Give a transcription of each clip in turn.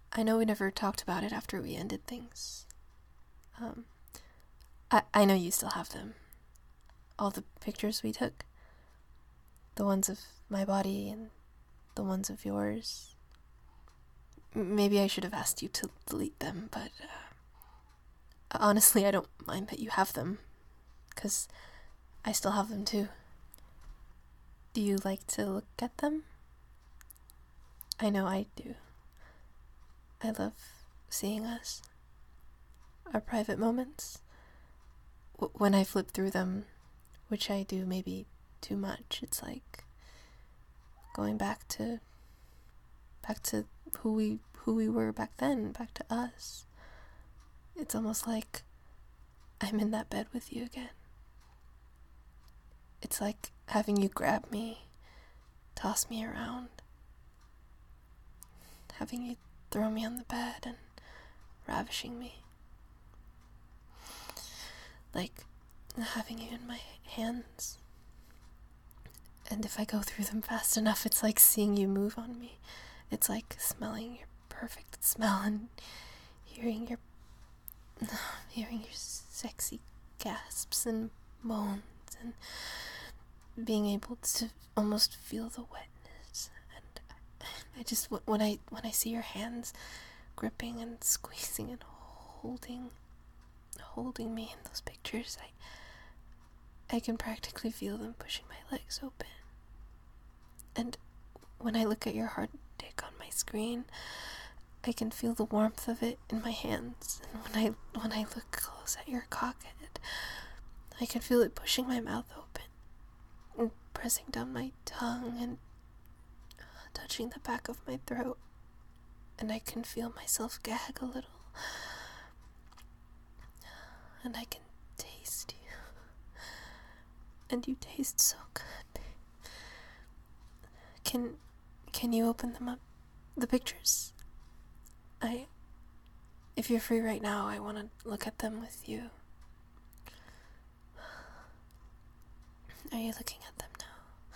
I know we never talked about it after we ended things. I know you still have them. All the pictures we took. The ones of my body and the ones of yours. Maybe I should have asked you to delete them, but honestly, I don't mind that you have them, 'cause I still have them too. Do you like to look at them? I know I do. I love seeing us. Our private moments. When I flip through them, which I do maybe too much, it's like going back to who we were back then, back to us. It's almost like I'm in that bed with you again. It's like having you grab me, toss me around, having you throw me on the bed and ravishing me. Like having you in my hands. And if I go through them fast enough, it's like seeing you move on me. It's like smelling your perfect smell and hearing your sexy gasps and moans and being able to almost feel the wetness. And I just, when I see your hands gripping and squeezing and holding me in those pictures, I can practically feel them pushing my legs open. And when I look at your hard dick on my screen, I can feel the warmth of it in my hands. And when I look close at your cock, I can feel it pushing my mouth open and pressing down my tongue and touching the back of my throat. And I can feel myself gag a little. And I can taste you. And you taste so good. Can you open them up? The pictures? If you're free right now, I want to look at them with you. Are you looking at them now?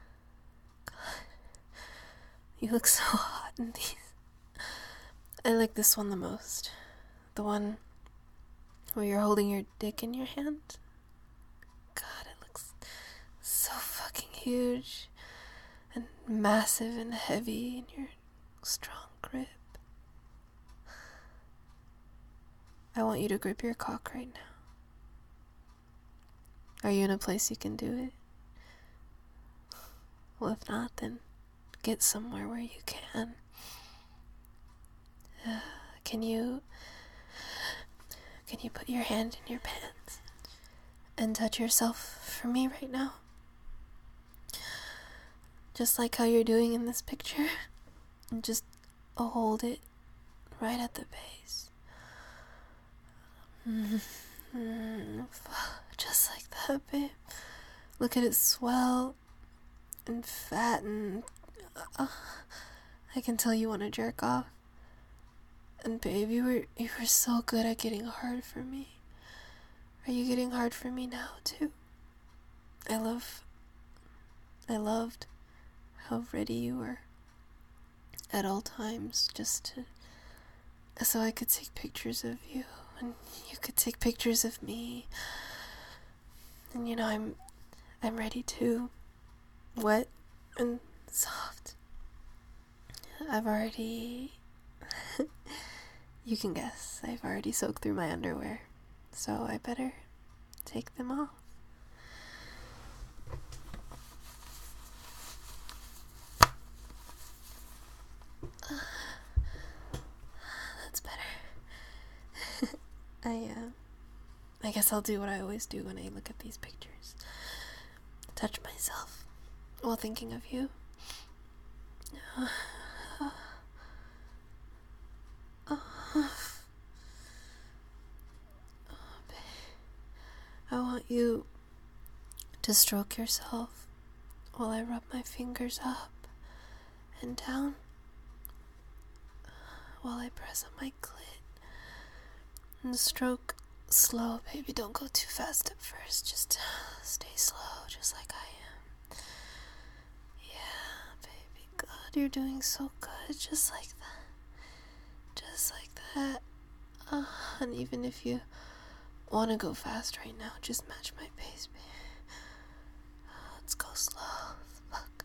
God, you look so hot in these. I like this one the most. The one where you're holding your dick in your hand. God, it looks so fucking huge and massive and heavy in your strong grip. I want you to grip your cock right now. Are you in a place you can do it? Well, if not, then get somewhere where you can. Can you put your hand in your pants and touch yourself for me right now? Just like how you're doing in this picture. And just hold it right at the base. Just like that, babe. Look at it swell and fatten. I can tell you want to jerk off. And babe, you were so good at getting hard for me. Are you getting hard for me now too? I loved how ready you were at all times, so I could take pictures of you and you could take pictures of me. And I'm ready too, wet and soft. I've already you can guess, I've already soaked through my underwear, so I better take them off. That's better. I guess I'll do what I always do when I look at these pictures. Touch myself while thinking of you. I want you to stroke yourself while I rub my fingers up and down, while I press on my clit and stroke slow, baby. Don't go too fast at first. Just stay slow, just like I am. Yeah, baby. God, you're doing so good, just like that. Just like that. And even if you want to go fast right now, just match my pace, baby. Let's go slow. Fuck.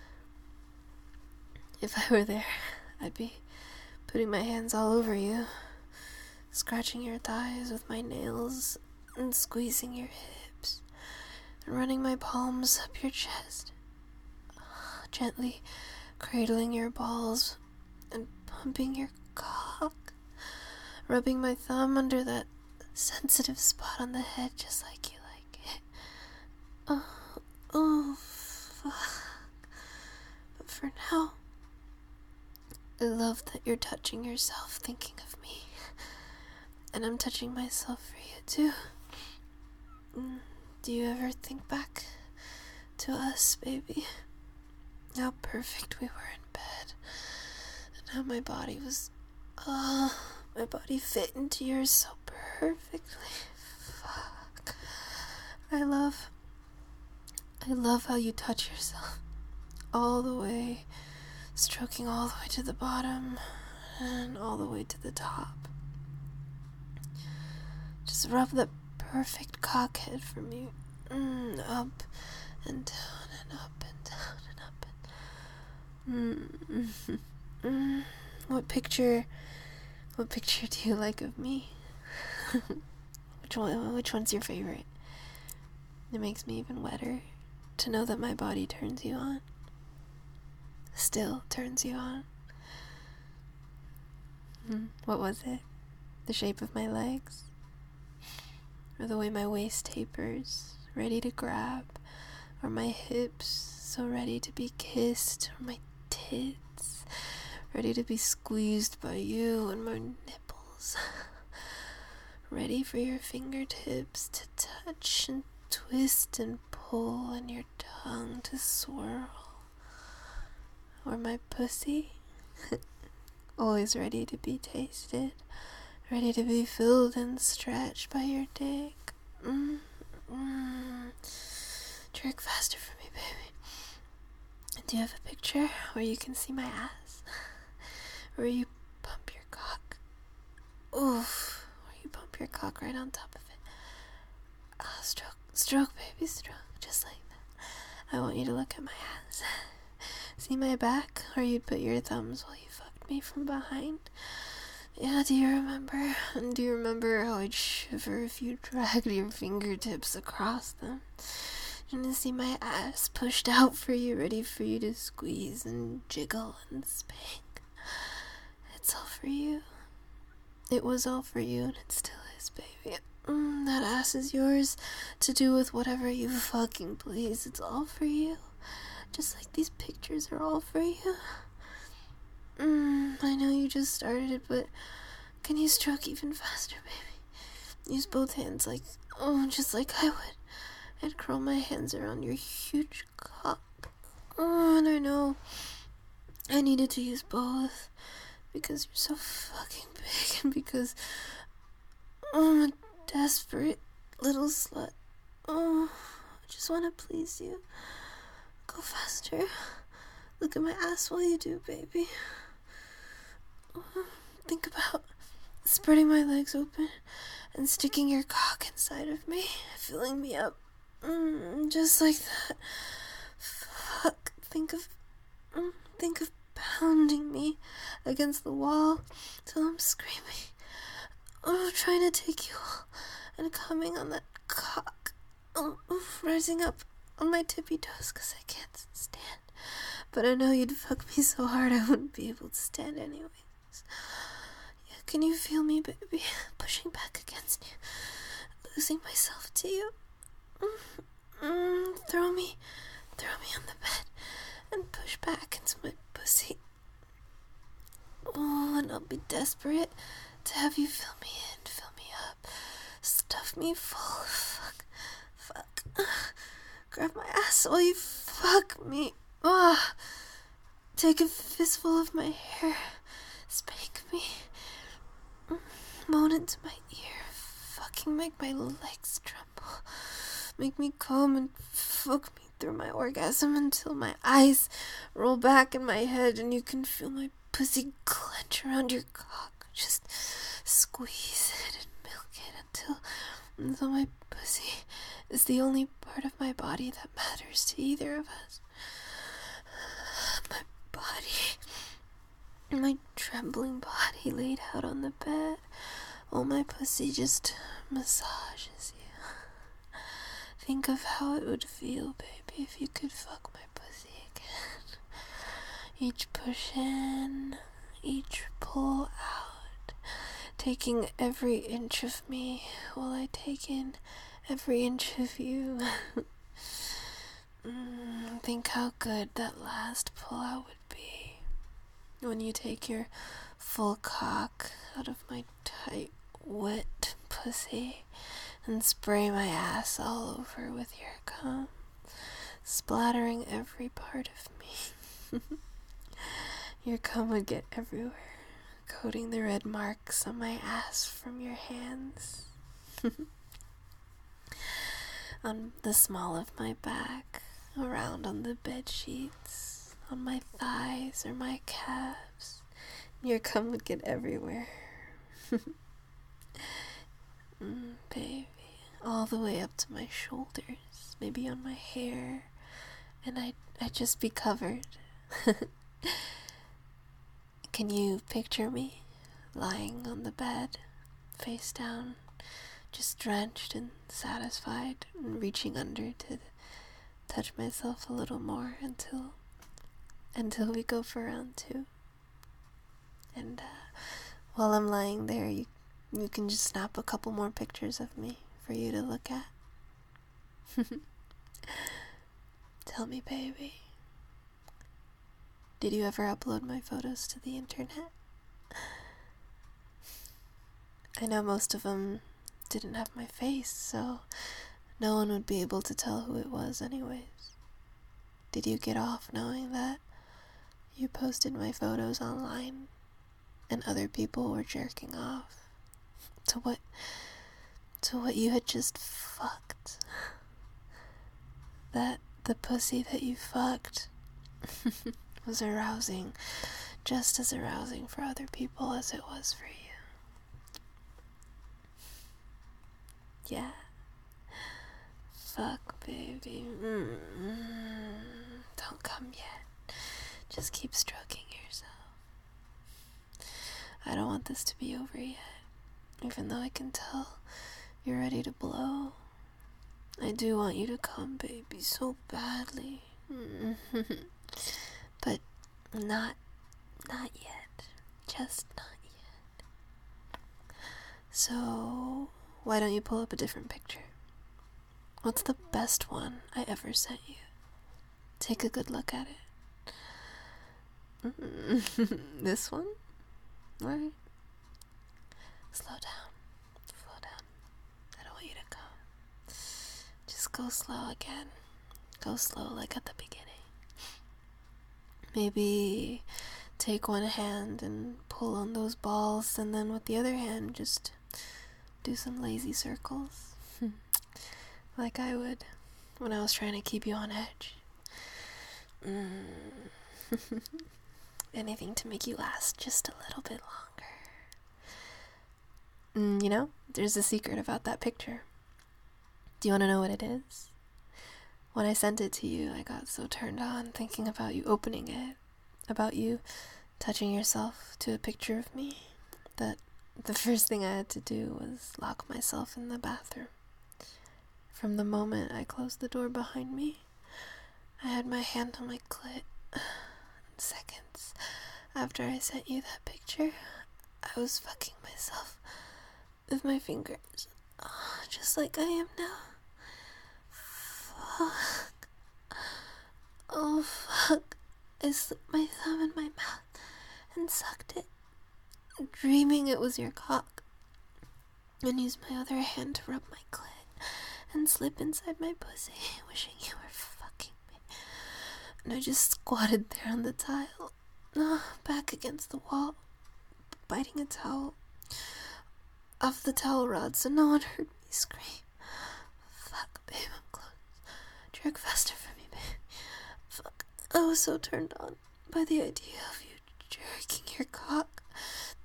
If I were there, I'd be putting my hands all over you, scratching your thighs with my nails and squeezing your hips, and running my palms up your chest, gently cradling your balls and pumping your cock, rubbing my thumb under that sensitive spot on the head just like you like it. Oh, fuck. But for now, I love that you're touching yourself thinking of me. And I'm touching myself for you too. Do you ever think back to us, baby? How perfect we were in bed. And how my body fit into yours so perfectly. Fuck. I love how you touch yourself. All the way, stroking all the way to the bottom and all the way to the top. Just rub the perfect cockhead for me. Up and down and up and down and up. What picture do you like of me? Which one's your favorite? It makes me even wetter to know that my body turns you on. Still turns you on. What was it? The shape of my legs? Or the way my waist tapers, ready to grab? Or my hips, so ready to be kissed? Or my tits, ready to be squeezed by you? And my nipples, ready for your fingertips to touch and twist and pull, and your tongue to swirl? Or my pussy, always ready to be tasted, ready to be filled and stretched by your dick. Jerk faster for me, baby. Do you have a picture where you can see my ass? Where you pump your cock? Oof, where you pump your cock right on top of it. Stroke, baby, stroke, just like that. I want you to look at my ass. See my back, or you'd put your thumbs while you fucked me from behind? Yeah, do you remember? And do you remember how I'd shiver if you dragged your fingertips across them? And to see my ass pushed out for you, ready for you to squeeze and jiggle and spank. It's all for you. It was all for you, and it still is, baby. That ass is yours to do with whatever you fucking please. It's all for you. Just like these pictures are all for you. I know you just started it, but can you stroke even faster, baby? Use both hands just like I would. I'd curl my hands around your huge cock. And I know I needed to use both because you're so fucking big and because I'm a desperate little slut. I just want to please you. Go faster. Look at my ass while you do, baby. Think about spreading my legs open and sticking your cock inside of me, filling me up. Just like that. Fuck. Think of pounding me against the wall till I'm screaming. Trying to take you all and coming on that cock. Rising up on my tippy toes because I can't stand. But I know you'd fuck me so hard I wouldn't be able to stand anyways. Yeah, can you feel me, baby? Pushing back against you. Losing myself to you. Throw me on the bed and push back into my pussy. And I'll be desperate to have you fill me in, fill me up, stuff me full. Fuck. Grab my ass while you fuck me. Take a fistful of my hair, spank me, moan into my ear, fucking make my legs tremble, make me come and fuck me through my orgasm until my eyes roll back in my head and you can feel my pussy clench around your cock. Just squeeze it and milk it until my pussy is the only part of my body that matters to either of us. My body, my trembling body laid out on the bed, while my pussy just massages you. Think of how it would feel, baby, if you could fuck my pussy again. Each push in, each pull out, taking every inch of me while I take in every inch of you. Think how good that last pull-out would be when you take your full cock out of my tight, wet pussy and spray my ass all over with your cum, splattering every part of me. Your cum would get everywhere, coating the red marks on my ass from your hands. On the small of my back, around on the bed sheets, on my thighs or my calves. Your cum would get everywhere. Baby, all the way up to my shoulders, maybe on my hair, and I'd just be covered. Can you picture me lying on the bed, face down, just drenched and satisfied, and reaching under to touch myself a little more until we go for round 2. And while I'm lying there, you can just snap a couple more pictures of me for you to look at. Tell me, baby, did you ever upload my photos to the internet? I know most of them didn't have my face, so no one would be able to tell who it was anyways. Did you get off knowing that you posted my photos online and other people were jerking off to what you had just fucked? That the pussy that you fucked was arousing, just as arousing for other people as it was for you. Yeah. Fuck, baby. Don't come yet. Just keep stroking yourself. I don't want this to be over yet, even though I can tell you're ready to blow. I do want you to come, baby, so badly. But not yet. Just not yet. So, why don't you pull up a different picture? What's the best one I ever sent you? Take a good look at it. This one? Alright. Slow down. Slow down. I don't want you to go. Just go slow again. Go slow like at the beginning. Maybe take one hand and pull on those balls, and then with the other hand just do some lazy circles. Like I would when I was trying to keep you on edge. Anything to make you last just a little bit longer. You know, there's a secret about that picture. Do you want to know what it is? When I sent it to you, I got so turned on thinking about you opening it, about you touching yourself to a picture of me, that the first thing I had to do was lock myself in the bathroom. From the moment I closed the door behind me, I had my hand on my clit. Seconds after I sent you that picture, I was fucking myself with my fingers, just like I am now. Fuck. Oh, fuck. I slipped my thumb in my mouth and sucked it, dreaming it was your cock, and used my other hand to rub my clit and slip inside my pussy, wishing you were fucking me. And I just squatted there on the tile, back against the wall, biting a towel off the towel rod so no one heard me scream. Fuck, babe, I'm close. Jerk faster for me, babe. Fuck, I was so turned on by the idea of you jerking your cock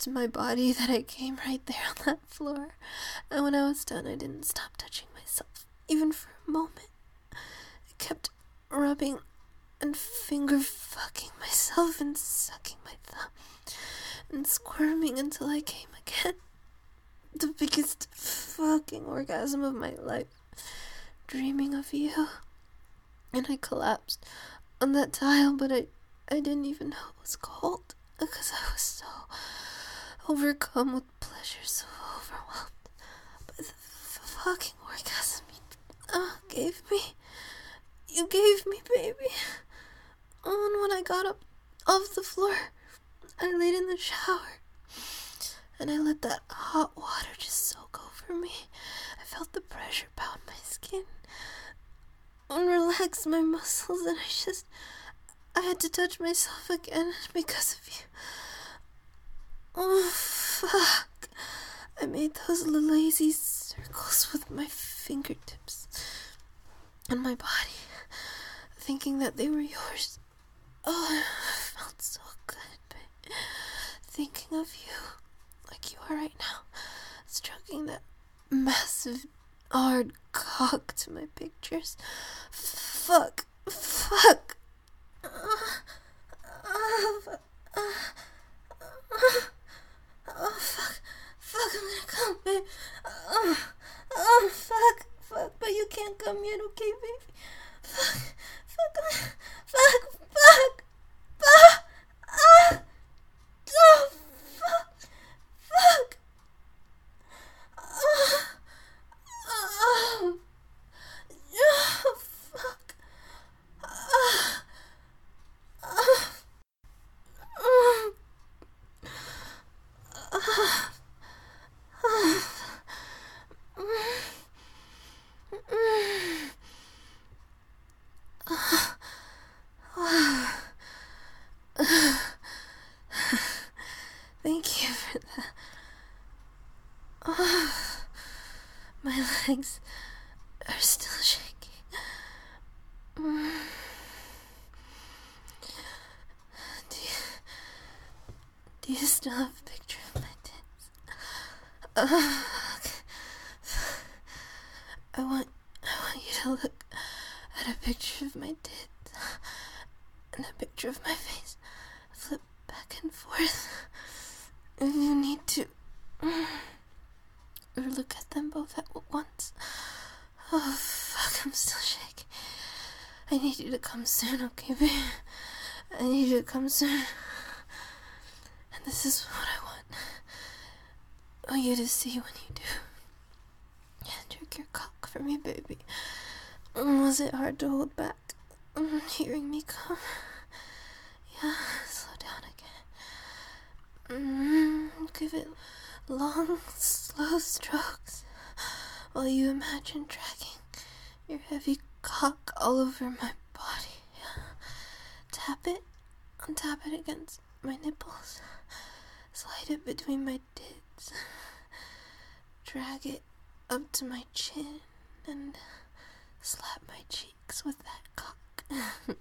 to my body that I came right there on that floor. And when I was done, I didn't stop touching myself, even for a moment. I kept rubbing and finger fucking myself and sucking my thumb and squirming until I came again. The biggest fucking orgasm of my life. Dreaming of you. And I collapsed on that tile, but I didn't even know it was cold because I was so overcome with pleasure, so overwhelmed by the fucking orgasm you gave me. You gave me, baby. And when I got up off the floor, I laid in the shower and I let that hot water just soak over me. I felt the pressure pound my skin and relax my muscles, and I had to touch myself again because of you. Oh, fuck. I made those lazy circles with my fingertips on my body, thinking that they were yours. Oh, it felt so good, babe. Thinking of you like you are right now, stroking that massive, hard cock to my pictures. Fuck. Fuck. Oh, fuck. Fuck, I'm gonna come, babe. Oh, fuck. Fuck, but you can't come yet, okay, baby? Fuck. Fuck. Fuck. Fuck. Fuck. Oh, fuck. Fuck. Oh, fuck. Thank you for that. Oh, my legs are still shaking. Do you still have a picture of my tits? I want you to look at a picture of my tits and a picture of my face. Flip back and forth. If you need to, or look at them both at once. Oh, fuck, I'm still shaking. I need you to come soon, okay, babe? I need you to come soon. And this is what I want. I want you to see when you do. Yeah, jerk your cock for me, baby. Was it hard to hold back? Hearing me come? Yeah, slow down again. Give it long, slow strokes while you imagine dragging your heavy cock all over my body. Yeah. Tap it against my nipples. Slide it between my tits. Drag it up to my chin and slap my cheeks with that cock.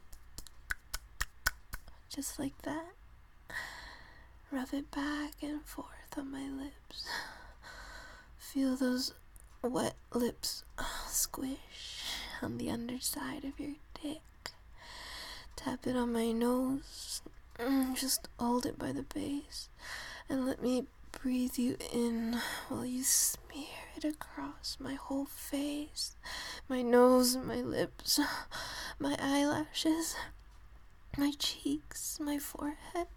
Just like that. Rub it back and forth on my lips. Feel those wet lips squish on the underside of your dick. Tap it on my nose. Just hold it by the base and let me breathe you in while you smear it across my whole face, my nose, my lips, my eyelashes, my cheeks, my forehead.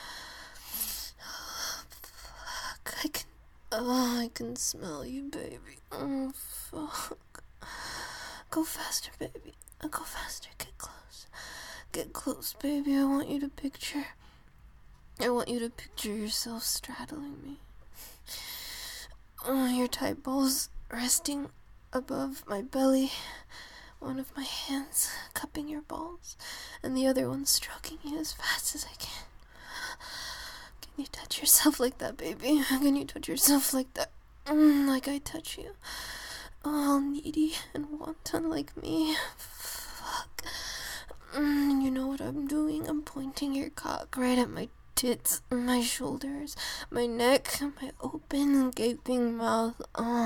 Fuck, I can smell you, baby. Oh, fuck. Go faster, baby. Go faster. Get close. Get close, baby. I want you to picture yourself straddling me. Your tight balls resting above my belly. One of my hands cupping your balls, and the other one stroking you as fast as I can. Can you touch yourself like that, baby? Can you touch yourself like that? Like I touch you? All needy and wanton like me. Fuck. You know what I'm doing? I'm pointing your cock right at my tits, my shoulders, my neck, my open, gaping mouth.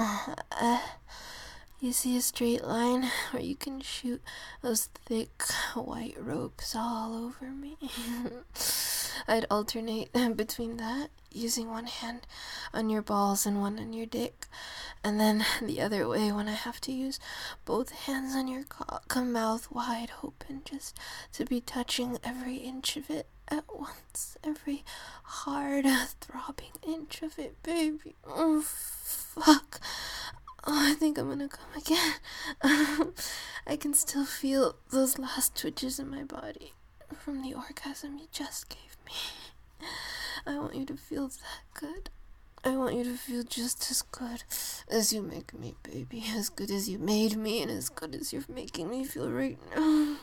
You see a straight line where you can shoot those thick white ropes all over me. I'd alternate between that, using one hand on your balls and one on your dick, and then the other way when I have to use both hands on your cock, mouth wide open, just to be touching every inch of it at once, every hard, throbbing inch of it, baby. Oh, fuck. Oh, I think I'm gonna come again. I can still feel those last twitches in my body from the orgasm you just gave me. I want you to feel that good. I want you to feel just as good as you make me, baby. As good as you made me and as good as you're making me feel right now.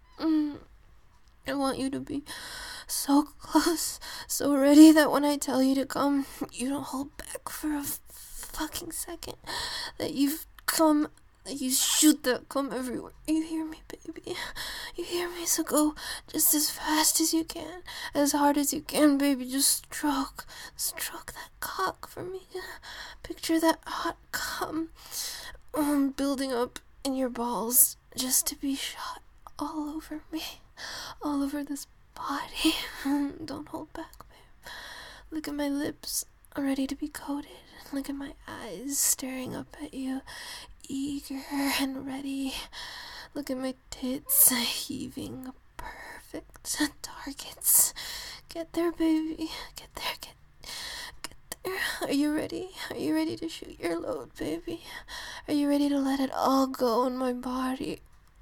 I want you to be so close, so ready that when I tell you to come, you don't hold back for a fucking second. That you've come, that you shoot that come everywhere. You hear me, baby? You hear me? So go just as fast as you can, as hard as you can, baby. Just stroke that cock for me. Picture that hot cum building up in your balls just to be shot all over me, all over this body. Don't hold back, babe. Look at my lips, ready to be coated. Look at my eyes staring up at you, eager and ready. Look at my tits heaving perfect targets. Get there, baby. Get there. Are you ready? Are you ready to shoot your load, baby? Are you ready to let it all go in my body?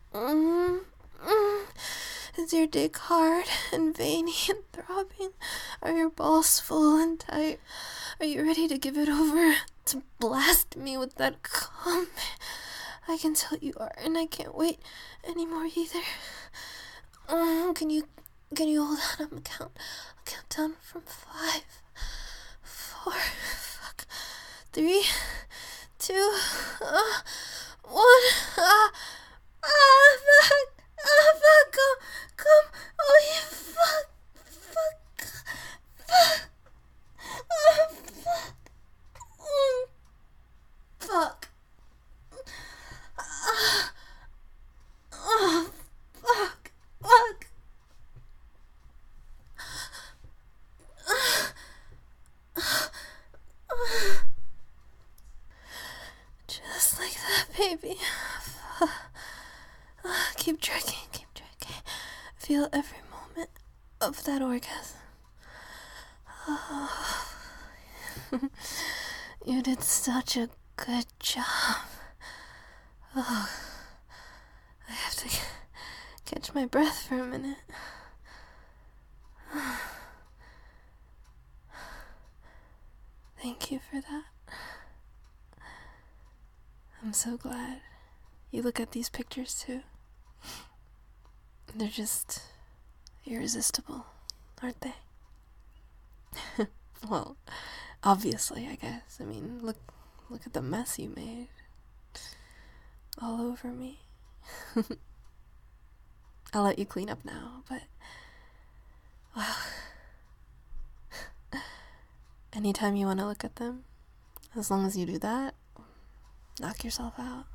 Is your dick hard and veiny and throbbing? Are your balls full and tight? Are you ready to give it over to blast me with that cum? I can tell you are, and I can't wait anymore either. Can you hold on? I'll count down from 5, 4, 3, 2, 1. Fuck, come, oh, you fuck, oh, fuck, just like that, baby. Keep tracking. Feel every moment of that orgasm. Oh. You did such a good job. Oh. I have to catch my breath for a minute. Thank you for that. I'm so glad you look at these pictures too. They're just irresistible, aren't they? Well, obviously, I guess. I mean, look at the mess you made. All over me. I'll let you clean up now, but wow. Anytime you want to look at them, as long as you do that, knock yourself out.